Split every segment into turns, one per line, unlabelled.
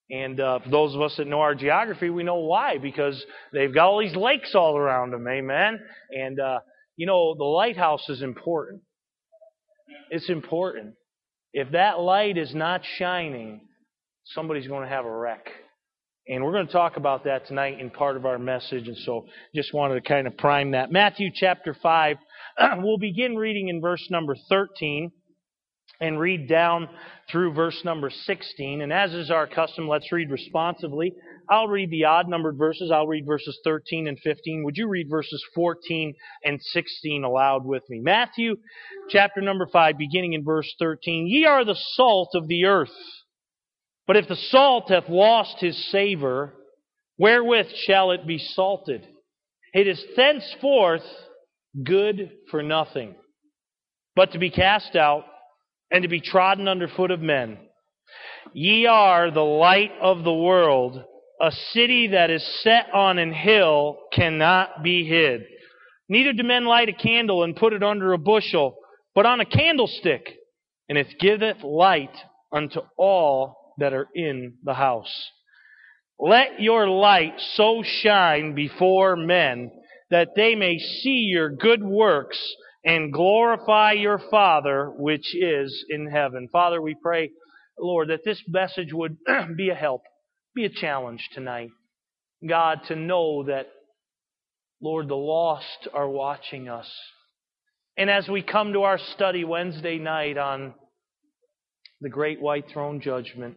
And for those of us that know our geography, we know why, because they've got all these lakes all around them, amen? And, the lighthouse is important. It's important. If that light is not shining, somebody's going to have a wreck. And we're going to talk about that tonight in part of our message, and so just wanted to kind of prime that. Matthew chapter 5, we'll begin reading in verse number 13. And read down through verse number 16. And as is our custom, let's read responsively. I'll read the odd-numbered verses. I'll read verses 13 and 15. Would you read verses 14 and 16 aloud with me? Matthew chapter number 5, beginning in verse 13. Ye are the salt of the earth. But if the salt hath lost his savor, wherewith shall it be salted? It is thenceforth good for nothing, but to be cast out, and to be trodden under foot of men. Ye are the light of the world. A city that is set on an hill cannot be hid. Neither do men light a candle and put it under a bushel, but on a candlestick, and it giveth light unto all that are in the house. Let your light so shine before men, that they may see your good works, and glorify your Father which is in heaven. Father, we pray, Lord, that this message would be a help, be a challenge tonight. God, to know that, Lord, the lost are watching us. And as we come to our study Wednesday night on the great white throne judgment,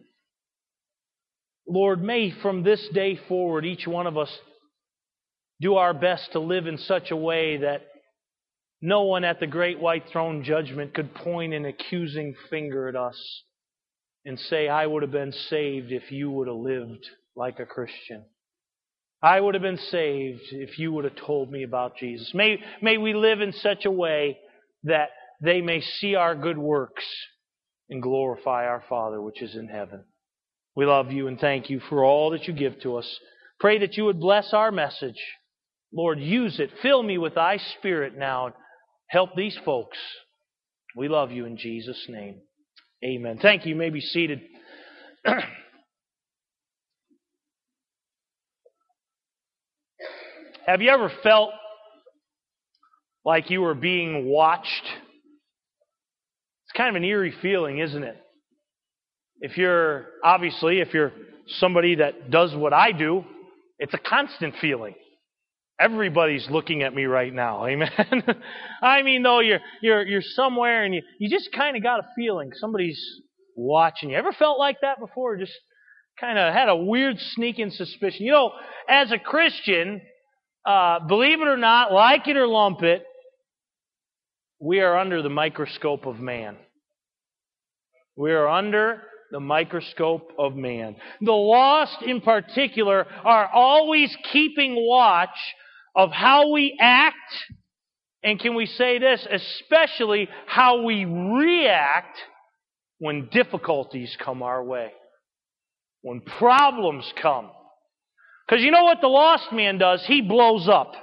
Lord, may from this day forward each one of us do our best to live in such a way that no one at the great white throne judgment could point an accusing finger at us and say, I would have been saved if you would have lived like a Christian. I would have been saved if you would have told me about Jesus. May we live in such a way that they may see our good works and glorify our Father which is in heaven. We love you and thank you for all that you give to us. Pray that you would bless our message. Lord, use it. Fill me with thy Spirit now. Help these folks. We love you in Jesus' name. Amen. Thank you. You may be seated. Have you ever felt like you were being watched? It's kind of an eerie feeling, isn't it? If you're somebody that does what I do, it's a constant feeling. Everybody's looking at me right now, amen. I mean, though you're somewhere and you just kind of got a feeling somebody's watching you. Ever felt like that before? Just kind of had a weird sneaking suspicion. As a Christian, believe it or not, like it or lump it, we are under the microscope of man. We are under the microscope of man. The lost, in particular, are always keeping watch of how we act, and can we say this, especially how we react when difficulties come our way, when problems come. Because you know what the lost man does? He blows up.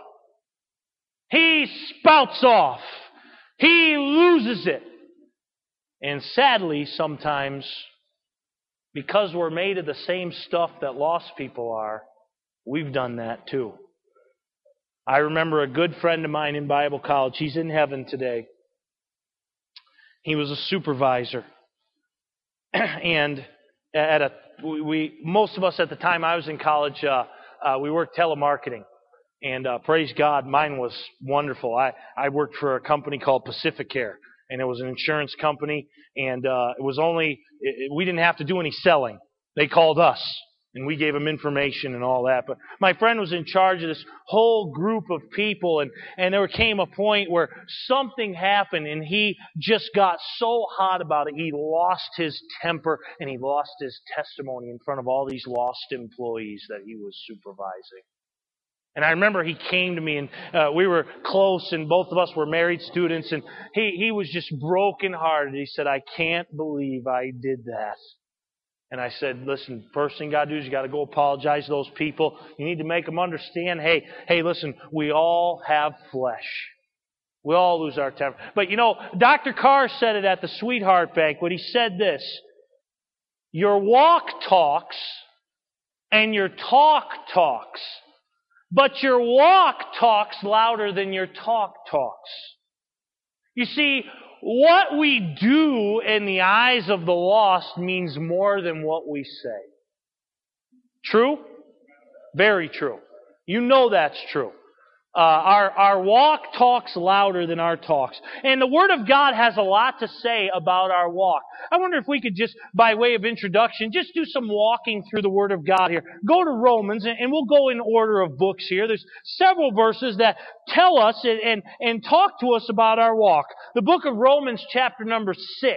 He spouts off. He loses it. And sadly, sometimes, because we're made of the same stuff that lost people are, we've done that too. I remember a good friend of mine in Bible college. He's in heaven today. He was a supervisor. And most of us at the time I was in college, we worked telemarketing. And praise God, mine was wonderful. I worked for a company called Pacificare. And it was an insurance company. And we didn't have to do any selling. They called us. And we gave them information and all that. But my friend was in charge of this whole group of people. And there came a point where something happened and he just got so hot about it. He lost his temper and he lost his testimony in front of all these lost employees that he was supervising. And I remember he came to me and we were close and both of us were married students. And he was just brokenhearted. He said, I can't believe I did that. And I said, listen, first thing you got to do is you got to go apologize to those people. You need to make them understand, hey, listen, we all have flesh. We all lose our temper. But Dr. Carr said it at the Sweetheart Banquet. He said this, your walk talks and your talk talks, but your walk talks louder than your talk talks. You see, what we do in the eyes of the lost means more than what we say. True? Very true. You know that's true. Our walk talks louder than our talks. And the Word of God has a lot to say about our walk. I wonder if we could just, by way of introduction, just do some walking through the Word of God here. Go to Romans, and we'll go in order of books here. There's several verses that tell us and talk to us about our walk. The book of Romans, chapter number 6.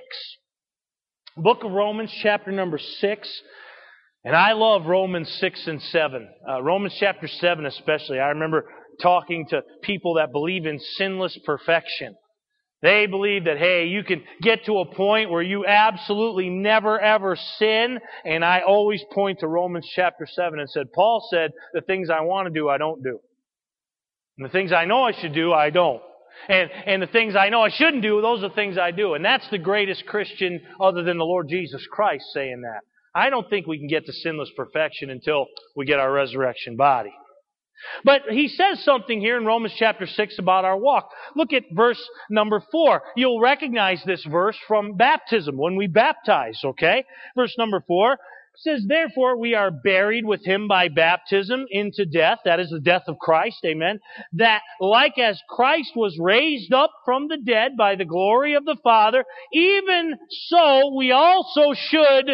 Book of Romans, chapter number 6. And I love Romans 6 and 7. Romans chapter 7 especially. I remember talking to people that believe in sinless perfection. They believe that, hey, you can get to a point where you absolutely never ever sin. And I always point to Romans chapter 7 and said, Paul said, the things I want to do, I don't do. And the things I know I should do, I don't. And the things I know I shouldn't do, those are the things I do. And that's the greatest Christian other than the Lord Jesus Christ saying that. I don't think we can get to sinless perfection until we get our resurrection body. But he says something here in Romans chapter 6 about our walk. Look at verse number 4. You'll recognize this verse from baptism, when we baptize, okay? Verse number 4 says, therefore we are buried with him by baptism into death. That is the death of Christ, amen. That like as Christ was raised up from the dead by the glory of the Father, even so we also should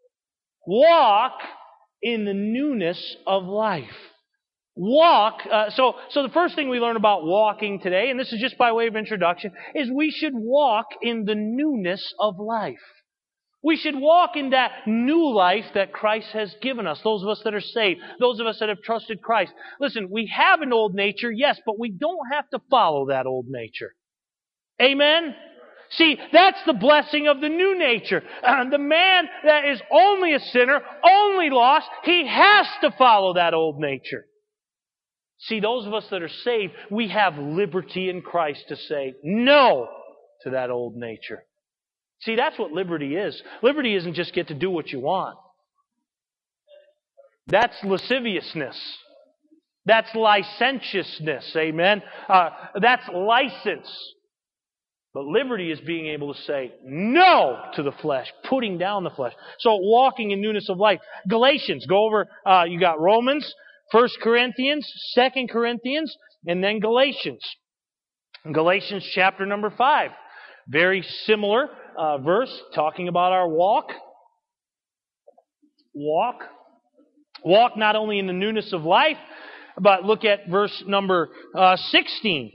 walk in the newness of life. Walk, so the first thing we learn about walking today, and this is just by way of introduction, is we should walk in the newness of life. We should walk in that new life that Christ has given us. Those of us that are saved, those of us that have trusted Christ. Listen, we have an old nature, yes, but we don't have to follow that old nature. Amen? See, that's the blessing of the new nature. The man that is only a sinner, only lost, he has to follow that old nature. See, those of us that are saved, we have liberty in Christ to say no to that old nature. See, that's what liberty is. Liberty isn't just get to do what you want. That's lasciviousness. That's licentiousness, amen? That's license. But liberty is being able to say no to the flesh, putting down the flesh. So walking in newness of life. Galatians, go over, you got Romans, 1 Corinthians, 2 Corinthians, and then Galatians. Galatians chapter number 5. Very similar verse talking about our walk. Walk not only in the newness of life, but look at verse number 16.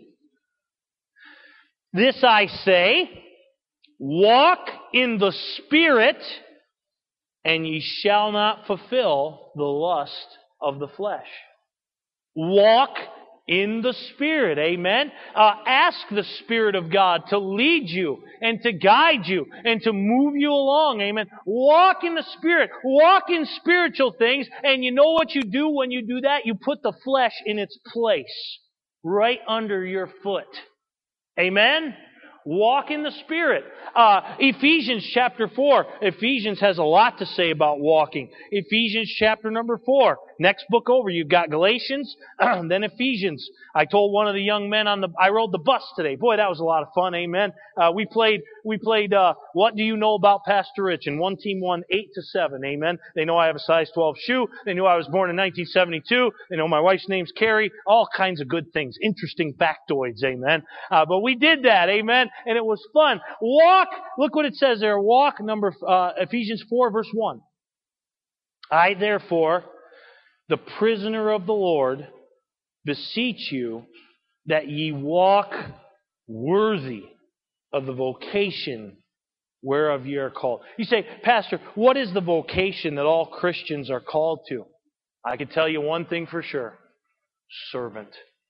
This I say, walk in the Spirit, and ye shall not fulfill the lust of the flesh. Walk in the Spirit, amen? Ask the Spirit of God to lead you and to guide you and to move you along, amen? Walk in the Spirit. Walk in spiritual things, and you know what you do when you do that? You put the flesh in its place, right under your foot. Amen? Walk in the Spirit. Ephesians chapter 4. Ephesians has a lot to say about walking. Ephesians chapter number 4. Next book over, you've got Galatians, then Ephesians. I told one of the young men I rode the bus today. Boy, that was a lot of fun, amen. We played, What Do You Know About Pastor Rich? And one team won 8-7, amen. They know I have a size 12 shoe. They knew I was born in 1972. They know my wife's name's Carrie. All kinds of good things. Interesting factoids, amen. But we did that, amen. And it was fun. Walk, look what it says there. Walk, Ephesians 4 verse 1. I therefore, the prisoner of the Lord, beseech you that ye walk worthy of the vocation whereof ye are called. You say, Pastor, what is the vocation that all Christians are called to? I can tell you one thing for sure. Servant.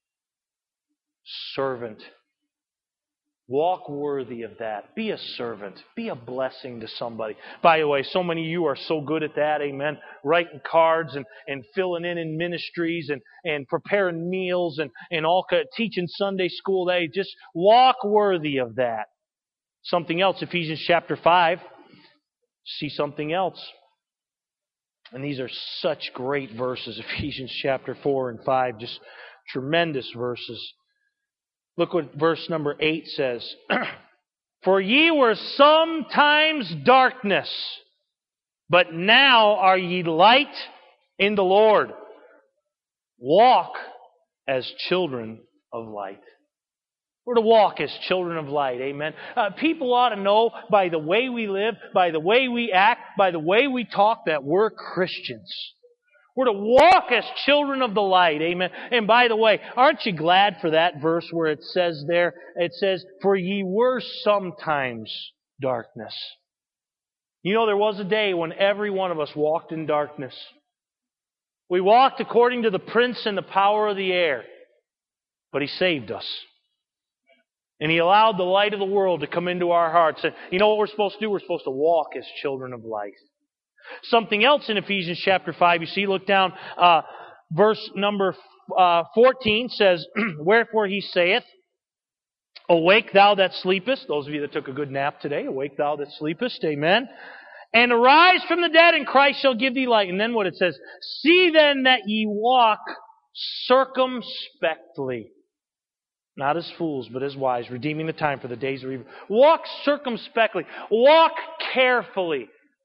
Servant. Walk worthy of that. Be a servant. Be a blessing to somebody. By the way, so many of you are so good at that, amen. Writing cards and filling in ministries and preparing meals and all teaching Sunday school day. Just walk worthy of that. Something else, Ephesians chapter 5. See something else. And these are such great verses. Ephesians chapter 4 and 5, just tremendous verses. Look what verse number 8 says. For ye were sometimes darkness, but now are ye light in the Lord. Walk as children of light. We're to walk as children of light. Amen. People ought to know by the way we live, by the way we act, by the way we talk, that we're Christians. We're to walk as children of the light. Amen. And by the way, aren't you glad for that verse where it says there, it says, for ye were sometimes darkness. You know, there was a day when every one of us walked in darkness. We walked according to the prince and the power of the air. But He saved us. And He allowed the light of the world to come into our hearts. And you know what we're supposed to do? We're supposed to walk as children of light. Something else in Ephesians chapter 5, you see, look down, verse number 14 says, wherefore He saith, awake thou that sleepest. Those of you that took a good nap today, awake thou that sleepest. Amen. And arise from the dead, and Christ shall give thee light. And then what it says, see then that ye walk circumspectly. Not as fools, but as wise, redeeming the time, for the days are evil. Walk circumspectly. Walk carefully.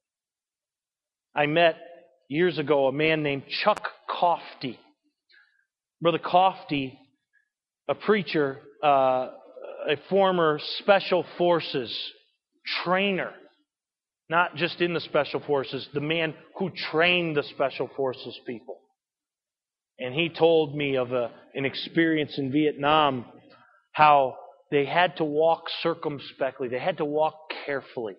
I met years ago a man named Chuck Coffey. Brother Coffey, a preacher, a former Special Forces trainer. Not just in the Special Forces, the man who trained the Special Forces people. And he told me of an experience in Vietnam, how they had to walk circumspectly. They had to walk carefully.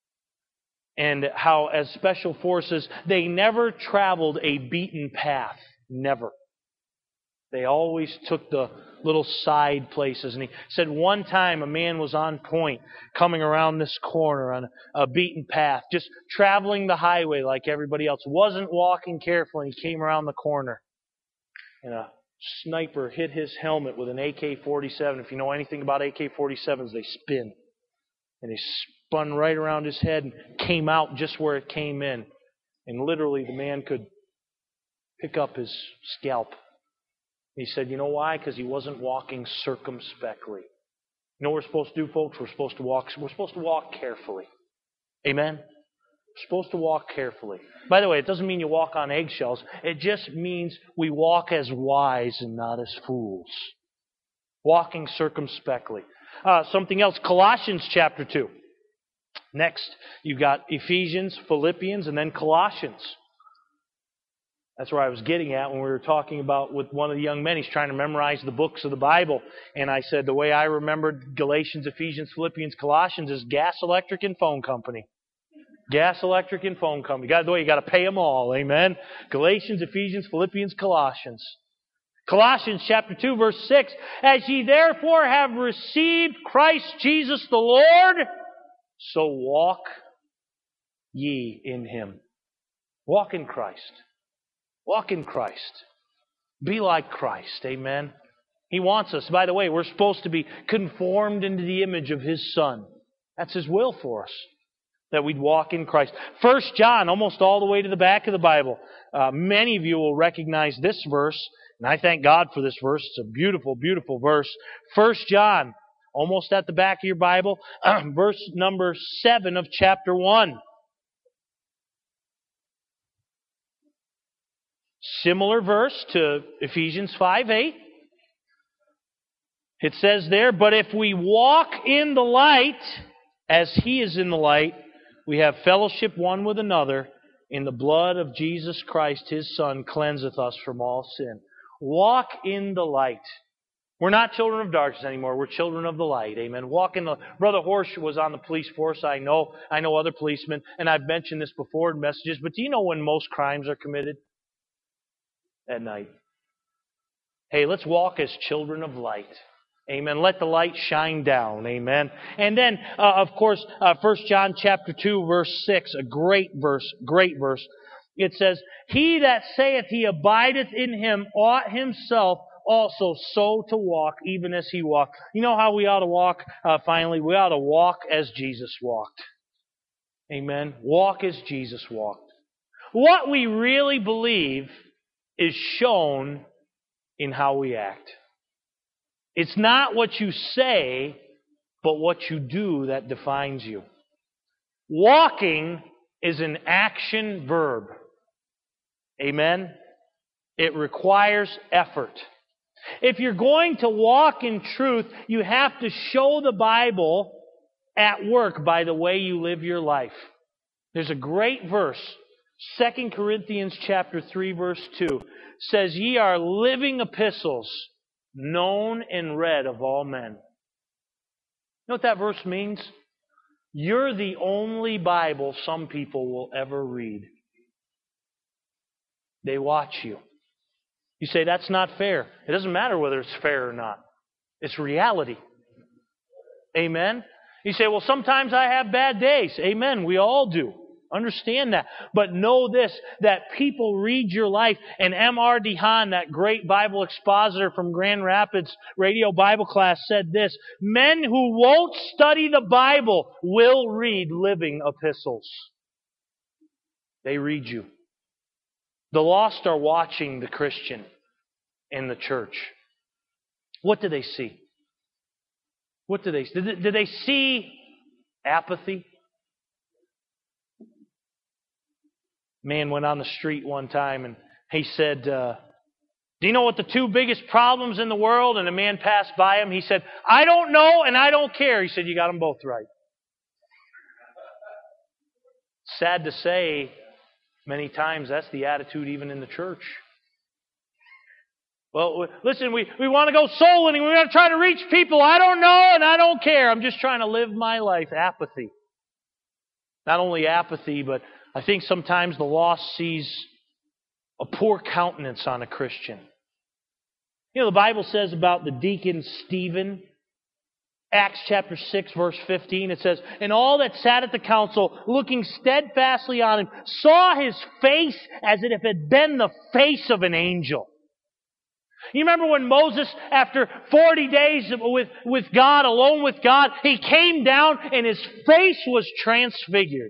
And how, as Special Forces, they never traveled a beaten path. Never. They always took the little side places. And he said one time a man was on point, coming around this corner on a beaten path, just traveling the highway like everybody else. Wasn't walking carefully. He came around the corner. And a sniper hit his helmet with an AK-47. If you know anything about AK-47s, they spin. And they spun right around his head and came out just where it came in. And literally the man could pick up his scalp. He said, you know why? Because he wasn't walking circumspectly. You know what we're supposed to do, folks? We're supposed to walk carefully. Amen? We're supposed to walk carefully. By the way, it doesn't mean you walk on eggshells. It just means we walk as wise and not as fools. Walking circumspectly. Something else, Colossians chapter 2. Next, you've got Ephesians, Philippians, and then Colossians. That's where I was getting at when we were talking about with one of the young men. He's trying to memorize the books of the Bible. And I said the way I remembered Galatians, Ephesians, Philippians, Colossians is gas, electric, and phone company. Gas, electric, and phone company. By the way, you got to pay them all. Amen. Galatians, Ephesians, Philippians, Colossians. Colossians chapter 2, verse 6. As ye therefore have received Christ Jesus the Lord, so walk ye in Him. Walk in Christ. Walk in Christ. Be like Christ. Amen. He wants us. By the way, we're supposed to be conformed into the image of His Son. That's His will for us, that we'd walk in Christ. 1 John, almost all the way to the back of the Bible. Many of you will recognize this verse, and I thank God for this verse. It's a beautiful, beautiful verse. 1 John, almost at the back of your Bible, verse number 7 of chapter 1. Similar verse to Ephesians 5:8. It says there, but if we walk in the light, as He is in the light, we have fellowship one with another, in the blood of Jesus Christ, His Son, cleanseth us from all sin. Walk in the light. We're not children of darkness anymore. We're children of the light. Amen. Walk in the... Brother Horsch was on the police force. I know other policemen, and I've mentioned this before in messages, but do you know when most crimes are committed? At night. Hey, let's walk as children of light. Amen. Let the light shine down. Amen. And then, of course, 1 John chapter 2, verse 6, a great verse. It says, he that saith he abideth in Him ought himself also so to walk, even as He walked. You know how we ought to walk? Finally, we ought to walk as Jesus walked. Amen. Walk as Jesus walked. what we really believe is shown in how we act. It's not what you say, but what you do that defines you. Walking is an action verb. Amen? It requires effort. If you're going to walk in truth, you have to show the Bible at work by the way you live your life. There's a great verse, 2 Corinthians chapter 3, verse 2, says, "Ye are living epistles, known and read of all men." You know what that verse means? You're the only Bible some people will ever read. They watch you. You say, that's not fair. It doesn't matter whether it's fair or not. It's reality. Amen? You say, well, sometimes I have bad days. Amen. We all do. Understand that. But know this, that people read your life. And M.R. DeHaan, that great Bible expositor from Grand Rapids Radio Bible Class, said this: men who won't study the Bible will read living epistles. They read you. The lost are watching the Christian in the church. What do they see? What do they see? Did they see apathy? Man went on the street one time and he said, do you know what the two biggest problems in the world? And a man passed by him. He said, I don't know and I don't care. He said, you got them both right. Sad to say, many times that's the attitude even in the church. Well, listen, we want to go soul winning. We want to try to reach people. I don't know and I don't care. I'm just trying to live my life. Apathy. Not only apathy, but I think sometimes the lost sees a poor countenance on a Christian. You know, the Bible says about the deacon Stephen, Acts chapter 6, verse 15, it says, and all that sat at the council, looking steadfastly on him, saw his face as if it had been the face of an angel. You remember when Moses, after 40 days with God, alone with God, he came down and his face was transfigured.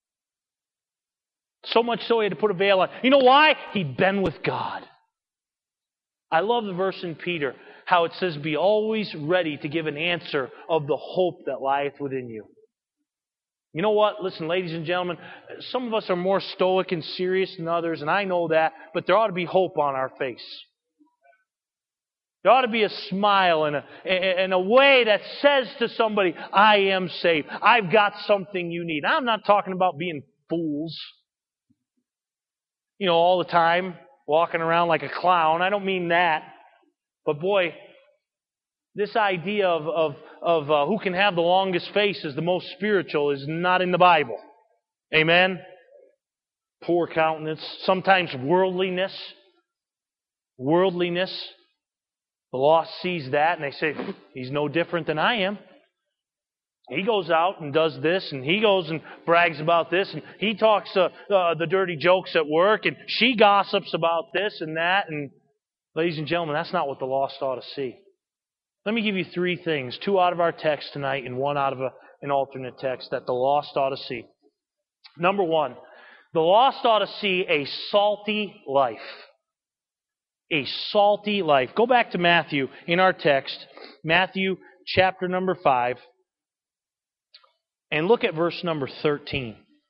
So much so he had to put a veil on. You know why? He'd been with God. I love the verse in Peter, how it says, be always ready to give an answer of the hope that lieth within you. You know what? Listen, ladies and gentlemen, some of us are more stoic and serious than others, and I know that, but there ought to be hope on our face. There ought to be a smile and a way that says to somebody, I am saved. I've got something you need. I'm not talking about being fools. You know, all the time, walking around like a clown. I don't mean that. But boy, this idea of who can have the longest face is the most spiritual is not in the Bible. Amen? Poor countenance. Sometimes worldliness. Worldliness. The lost sees that and they say, he's no different than I am. He goes out and does this, and he goes and brags about this, and he talks the dirty jokes at work, and she gossips about this and that. And ladies and gentlemen, that's not what the lost ought to see. Let me give you three things, 2 out of our text tonight and 1 out of an alternate text that the lost ought to see. Number 1, the lost ought to see a salty life. A salty life. Go back to Matthew in our text, Matthew chapter number 5. And look at verse number 13.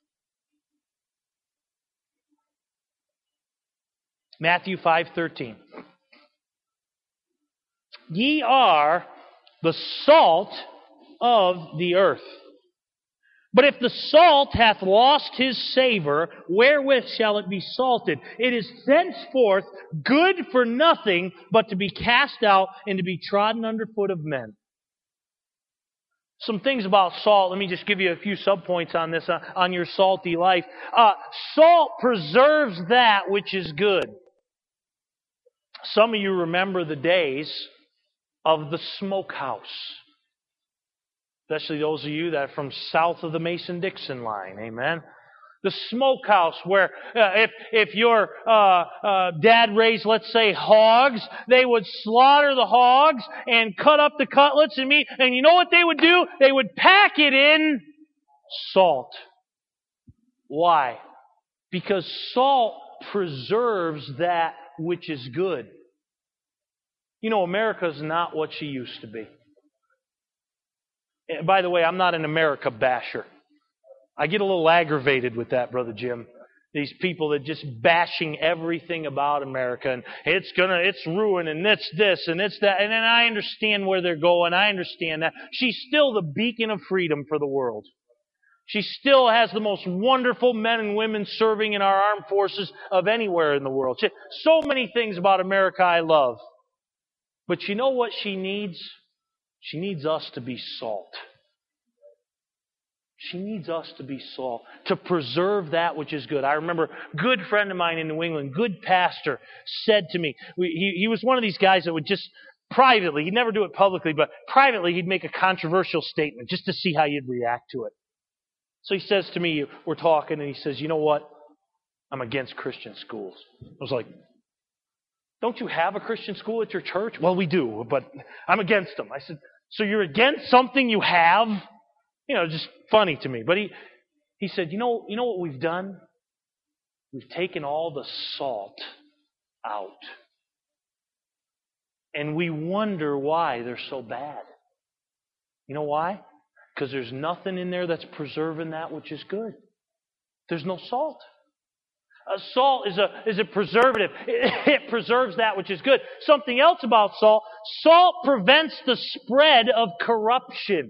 Matthew 5:13. Ye are the salt of the earth. But if the salt hath lost his savor, wherewith shall it be salted? It is thenceforth good for nothing but to be cast out and to be trodden under foot of men. Some things about salt. Let me just give you a few subpoints on this, on your salty life. Salt preserves that which is good. Some of you remember the days of the smokehouse. Especially those of you that are from south of the Mason-Dixon line. Amen. The smokehouse where if your dad raised, let's say, hogs, they would slaughter the hogs and cut up the cutlets and meat. And you know what they would do? They would pack it in salt. Why? Because salt preserves that which is good. You know, America's not what she used to be. And by the way, I'm not an America basher. I get a little aggravated with that, Brother Jim. These people that just bashing everything about America, and it's ruined, and it's this, and it's that. And then I understand where they're going. I understand that. She's still the beacon of freedom for the world. She still has the most wonderful men and women serving in our armed forces of anywhere in the world. So many things about America I love. But you know what she needs? She needs us to be salt. She needs us to be salt, to preserve that which is good. I remember a good friend of mine in New England, good pastor, said to me, he was one of these guys that would just privately, he'd never do it publicly, but privately he'd make a controversial statement just to see how you'd react to it. So he says to me, we're talking, and he says, you know what? I'm against Christian schools. I was like, don't you have a Christian school at your church? Well, we do, but I'm against them. I said, so you're against something you have? You know, just funny to me. But he said, you know what we've done? We've taken all the salt out. And we wonder why they're so bad. You know why? Because there's nothing in there that's preserving that which is good. There's no salt. Salt is a preservative. It preserves that which is good. Something else about salt. Salt prevents the spread of corruption.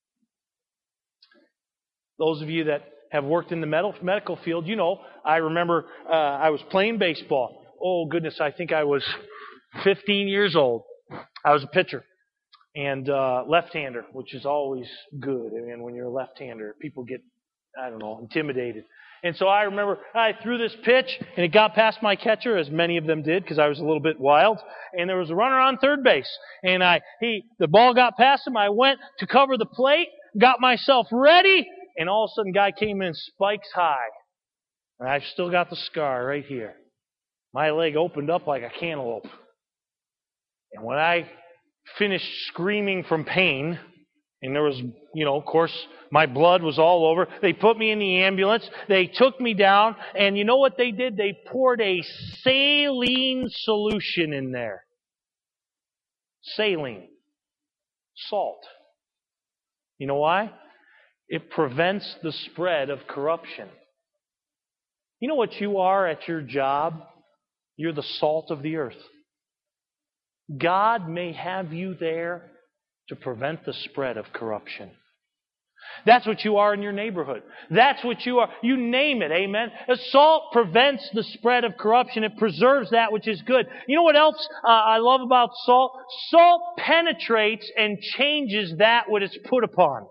Those of you that have worked in the medical field, you know, I remember I was playing baseball. Oh, goodness, I think I was 15 years old. I was a pitcher. And left-hander, which is always good. I mean, when you're a left-hander, people get, intimidated. And so I remember I threw this pitch, and it got past my catcher, as many of them did, because I was a little bit wild. And there was a runner on third base. And the ball got past him. I went to cover the plate, got myself ready, and all of a sudden, guy came in spikes high. And I've still got the scar right here. My leg opened up like a cantaloupe. And when I finished screaming from pain, and there was, of course, my blood was all over. They put me in the ambulance. They took me down, and you know what they did? They poured a saline solution in there. Saline. Salt. You know why? It prevents the spread of corruption. You know what you are at your job? You're the salt of the earth. God may have you there to prevent the spread of corruption. That's what you are in your neighborhood. That's what you are. You name it, amen? Salt prevents the spread of corruption. It preserves that which is good. You know what else I love about salt? Salt penetrates and changes that which it's put upon.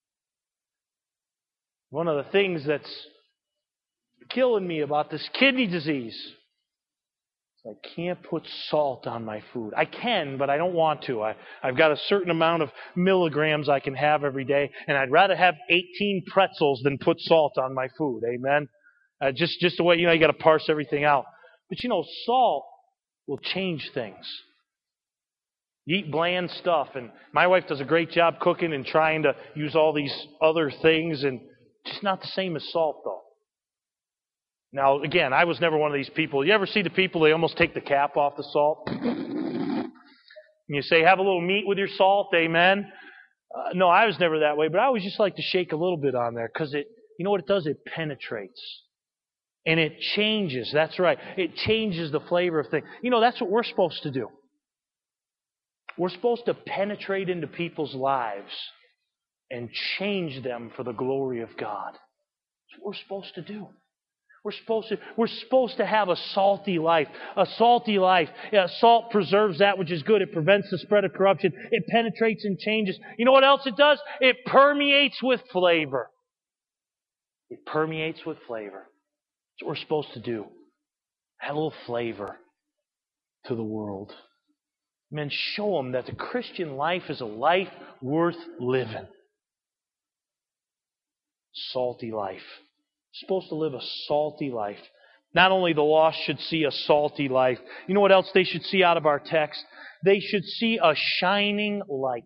One of the things that's killing me about this kidney disease, I can't put salt on my food. I can, but I don't want to. I've got a certain amount of milligrams I can have every day, and I'd rather have 18 pretzels than put salt on my food. Amen? Just the way, you got to parse everything out. But salt will change things. You eat bland stuff, and my wife does a great job cooking and trying to use all these other things, and just not the same as salt, though. Now, again, I was never one of these people. You ever see the people, they almost take the cap off the salt? And you say, have a little meat with your salt, amen? No, I was never that way, but I always just like to shake a little bit on there because you know what it does? It penetrates. And it changes. That's right. It changes the flavor of things. That's what we're supposed to do. We're supposed to penetrate into people's lives and change them for the glory of God. That's what we're supposed to do. We're supposed to have a salty life. A salty life. Yeah, salt preserves that which is good. It prevents the spread of corruption. It penetrates and changes. You know what else it does? It permeates with flavor. It permeates with flavor. That's what we're supposed to do. Add a little flavor to the world. Men, show them that the Christian life is a life worth living. Salty life. Supposed to live a salty life. Not only the lost should see a salty life. You know what else they should see out of our text? They should see a shining light.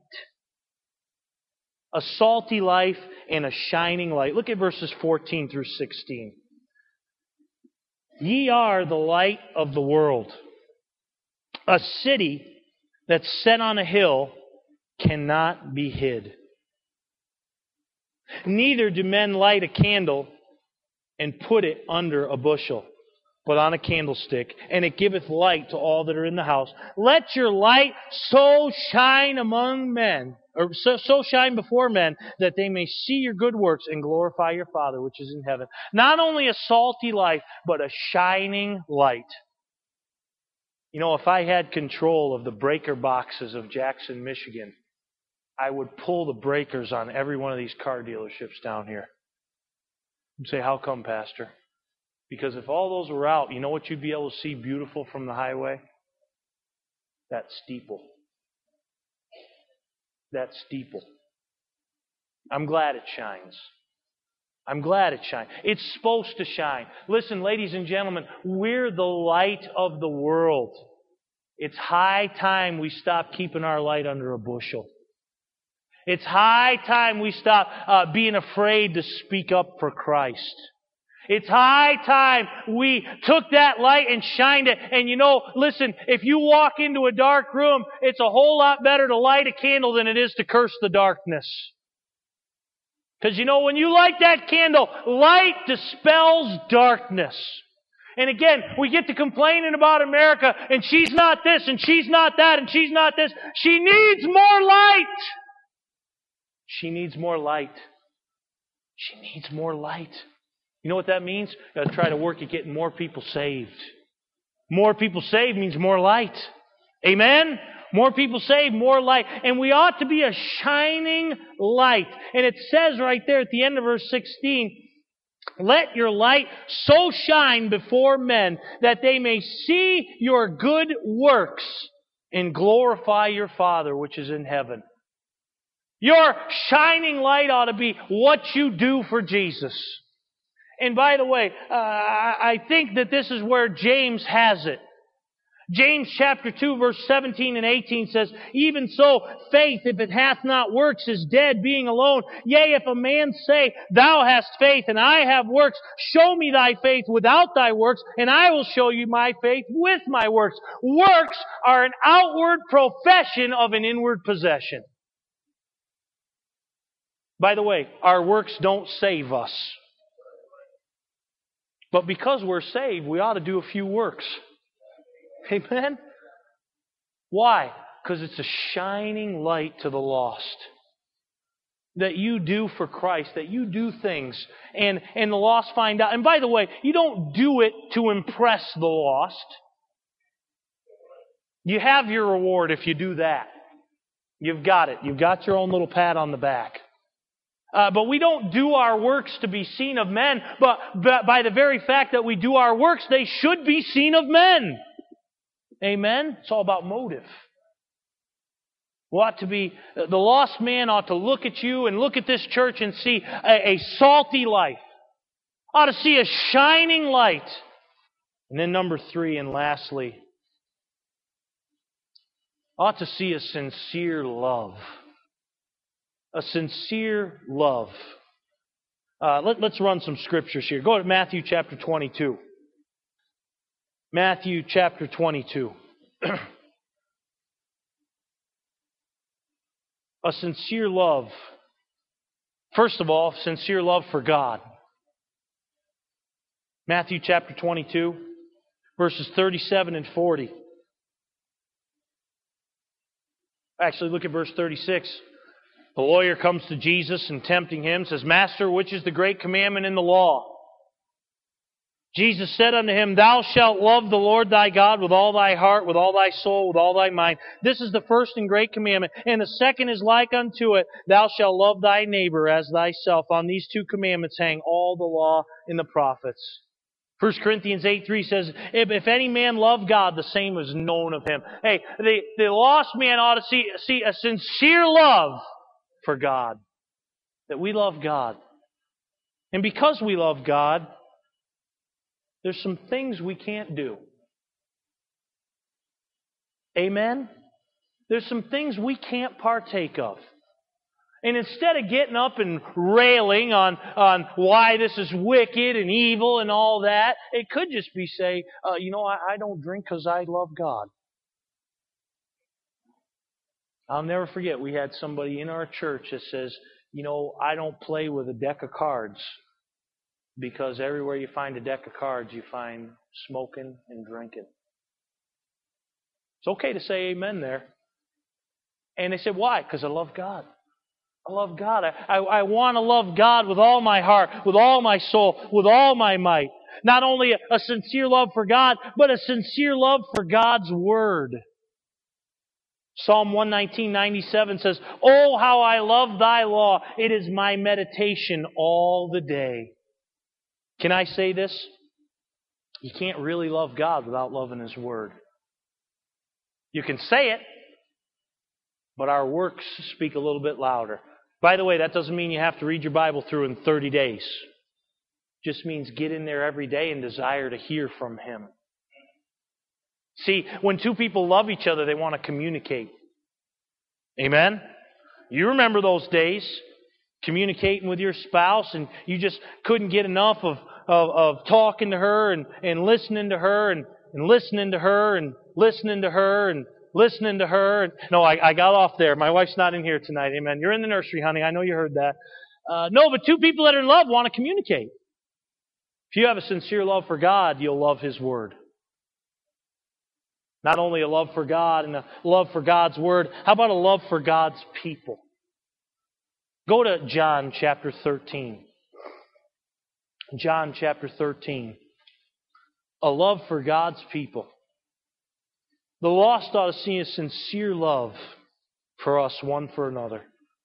A salty life and a shining light. Look at verses 14 through 16. Ye are the light of the world. A city that's set on a hill cannot be hid. Neither do men light a candle and put it under a bushel, but on a candlestick, and it giveth light to all that are in the house. Let your light so shine among men, or so shine before men, that they may see your good works and glorify your Father which is in heaven. Not only a salty light, but a shining light. You know, if I had control of the breaker boxes of Jackson, Michigan, I would pull the breakers on every one of these car dealerships down here. You'd say, how come, Pastor? Because if all those were out, you know what you'd be able to see beautiful from the highway? That steeple. That steeple. I'm glad it shines. I'm glad it shines. It's supposed to shine. Listen, ladies and gentlemen, we're the light of the world. It's high time we stop keeping our light under a bushel. It's high time we stop being afraid to speak up for Christ. It's high time we took that light and shined it. And you know, listen, if you walk into a dark room, it's a whole lot better to light a candle than it is to curse the darkness. Because you know, when you light that candle, light dispels darkness. And again, we get to complaining about America, and she's not this, and she's not that, and she's not this. She needs more light. She needs more light. She needs more light. You know what that means? You've got to try to work at getting more people saved. More people saved means more light. Amen? More people saved, more light. And we ought to be a shining light. And it says right there at the end of verse 16, let your light so shine before men that they may see your good works and glorify your Father which is in heaven. Your shining light ought to be what you do for Jesus. And by the way, I think that this is where James has it. James chapter 2 verse 17 and 18 says, even so, faith, if it hath not works, is dead, being alone. Yea, if a man say, thou hast faith, and I have works, show me thy faith without thy works, and I will show you my faith with my works. Works are an outward profession of an inward possession. By the way, our works don't save us. But because we're saved, we ought to do a few works. Amen? Why? Because it's a shining light to the lost. That you do for Christ, that you do things, and the lost find out. And by the way, you don't do it to impress the lost. You have your reward if you do that. You've got it. You've got your own little pat on the back. But we don't do our works to be seen of men, but by the very fact that we do our works, they should be seen of men. Amen? It's all about motive. We ought to be, the lost man ought to look at you and look at this church and see a salty light. Ought to see a shining light. And then number 3 and lastly, ought to see a sincere love. A sincere love. Let's run some scriptures here. Go to Matthew chapter 22. Matthew chapter 22. A sincere love. First of all, sincere love for God. Matthew chapter 22, verses 37 and 40. Actually, look at verse 36. The lawyer comes to Jesus and tempting him says, Master, which is the great commandment in the law? Jesus said unto him, Thou shalt love the Lord thy God with all thy heart, with all thy soul, with all thy mind. This is the first and great commandment. And the second is like unto it, Thou shalt love thy neighbor as thyself. On these 2 commandments hang all the law and the prophets. 1 Corinthians 8:3 says, if any man love God, the same is known of him. Hey, the lost man ought to see a sincere love for God. That we love God. And because we love God, there's some things we can't do. Amen? There's some things we can't partake of. And instead of getting up and railing on why this is wicked and evil and all that, it could just be say, I don't drink because I love God. I'll never forget, we had somebody in our church that says, I don't play with a deck of cards because everywhere you find a deck of cards, you find smoking and drinking. It's okay to say amen there. And they said, why? Because I love God. I love God. I want to love God with all my heart, with all my soul, with all my might. Not only a sincere love for God, but a sincere love for God's Word. Psalm 119:97 says, "Oh, how I love thy law. It is my meditation all the day." Can I say this? You can't really love God without loving His Word. You can say it, but our works speak a little bit louder. By the way, that doesn't mean you have to read your Bible through in 30 days. It just means get in there every day and desire to hear from Him. See, when two people love each other, they want to communicate. Amen? You remember those days, communicating with your spouse, and you just couldn't get enough of talking to her and listening to her and listening to her and listening to her and listening to her. No, I got off there. My wife's not in here tonight. Amen. You're in the nursery, honey. I know you heard that. No, but two people that are in love want to communicate. If you have a sincere love for God, you'll love His Word. Not only a love for God and a love for God's Word, how about a love for God's people? Go to John chapter 13. John chapter 13. A love for God's people. The lost ought to see a sincere love for us one for another.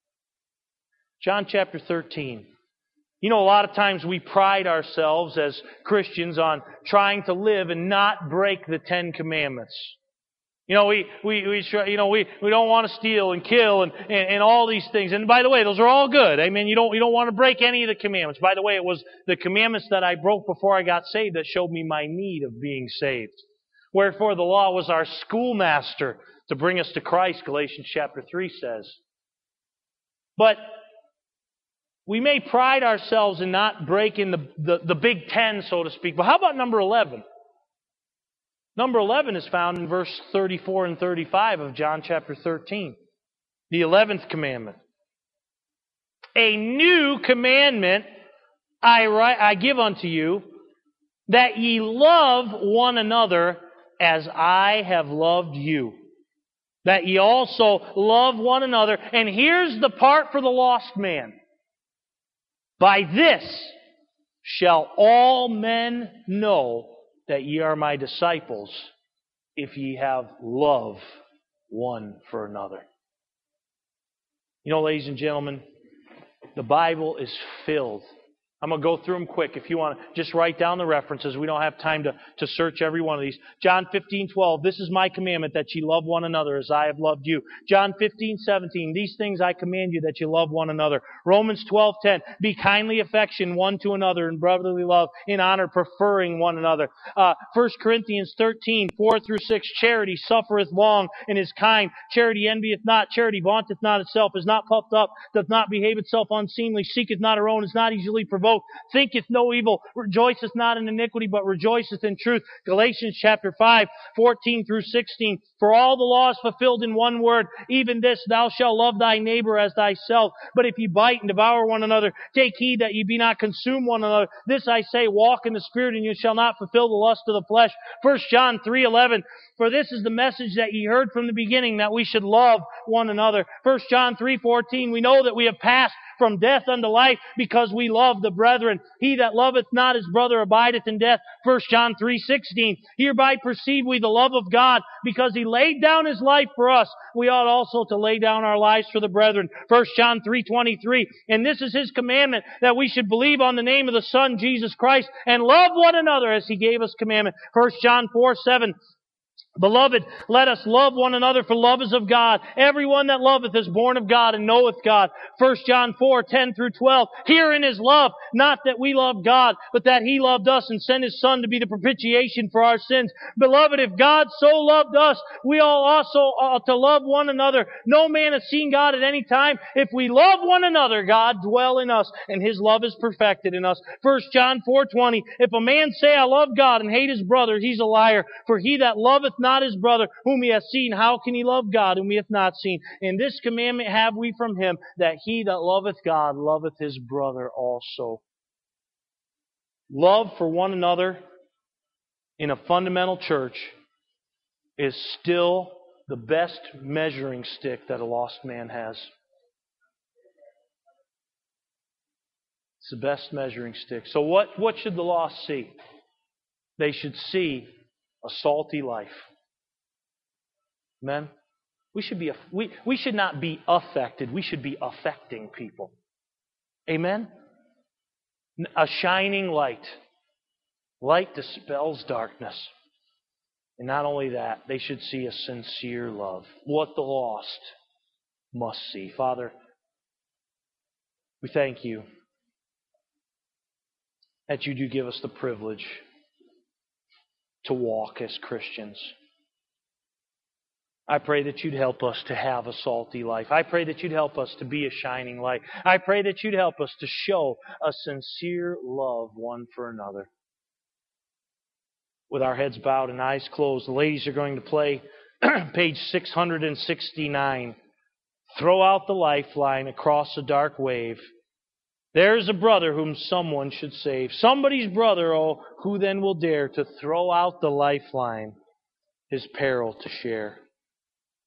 John chapter 13. A lot of times we pride ourselves as Christians on trying to live and not break the 10 Commandments. We don't want to steal and kill and all these things. And by the way, those are all good. Amen. You don't want to break any of the commandments. By the way, it was the commandments that I broke before I got saved that showed me my need of being saved. Wherefore the law was our schoolmaster to bring us to Christ, Galatians chapter 3 says. But we may pride ourselves in not breaking the big 10, so to speak. But how about number 11? Number 11 is found in verse 34 and 35 of John chapter 13. The 11th commandment. A new commandment I give unto you, that ye love one another as I have loved you. That ye also love one another. And here's the part for the lost man. By this shall all men know that ye are my disciples, if ye have love one for another. Ladies and gentlemen, the Bible is filled. I'm going to go through them quick. If you want to just write down the references. We don't have time to search every one of these. John 15:12. This is my commandment, that ye love one another as I have loved you. John 15:17. These things I command you, that you love one another. Romans 12:10. Be kindly affectioned one to another in brotherly love, in honor, preferring one another. 1 Corinthians 13:4-6. Charity suffereth long and is kind. Charity envieth not. Charity vaunteth not itself, is not puffed up, doth not behave itself unseemly, seeketh not her own, is not easily provoked, thinketh no evil, rejoiceth not in iniquity, but rejoiceth in truth. Galatians chapter 5:14-16. For all the law is fulfilled in one word, even this, thou shalt love thy neighbor as thyself. But if ye bite and devour one another, take heed that ye be not consumed one another. This I say, walk in the Spirit, and you shall not fulfill the lust of the flesh. 1 John 3:11. For this is the message that ye heard from the beginning, that we should love one another. 1 John 3:14. We know that we have passed from death unto life, because we love the brethren. He that loveth not his brother abideth in death. 1 John 3:16. Hereby perceive we the love of God, because He laid down His life for us. We ought also to lay down our lives for the brethren. 1 John 3:23. And this is His commandment, that we should believe on the name of the Son, Jesus Christ, and love one another as He gave us commandment. 1 John 4:7. Beloved, let us love one another, for love is of God. Everyone that loveth is born of God and knoweth God. 1 John 4:10 through 12. Herein is love, not that we love God, but that He loved us and sent His Son to be the propitiation for our sins. Beloved, if God so loved us, we all also ought to love one another. No man has seen God at any time. If we love one another, God dwell in us, and His love is perfected in us. 1 John 4:20. If a man say, I love God, and hate his brother, he's a liar. For he that loveth not his brother, whom he hath seen, how can he love God, whom he hath not seen? And this commandment have we from Him, that he that loveth God loveth his brother also. Love for one another in a fundamental church is still the best measuring stick that a lost man has. It's the best measuring stick. So what should the lost see? They should see a salty life. Amen? We should not be affected. We should be affecting people. Amen? A shining light. Light dispels darkness. And not only that, they should see a sincere love. What the lost must see. Father, we thank You that You do give us the privilege to walk as Christians. I pray that You'd help us to have a salty life. I pray that You'd help us to be a shining light. I pray that You'd help us to show a sincere love one for another. With our heads bowed and eyes closed, the ladies are going to play page 669. Throw out the lifeline across a dark wave. There's a brother whom someone should save. Somebody's brother, oh, who then will dare to throw out the lifeline, his peril to share?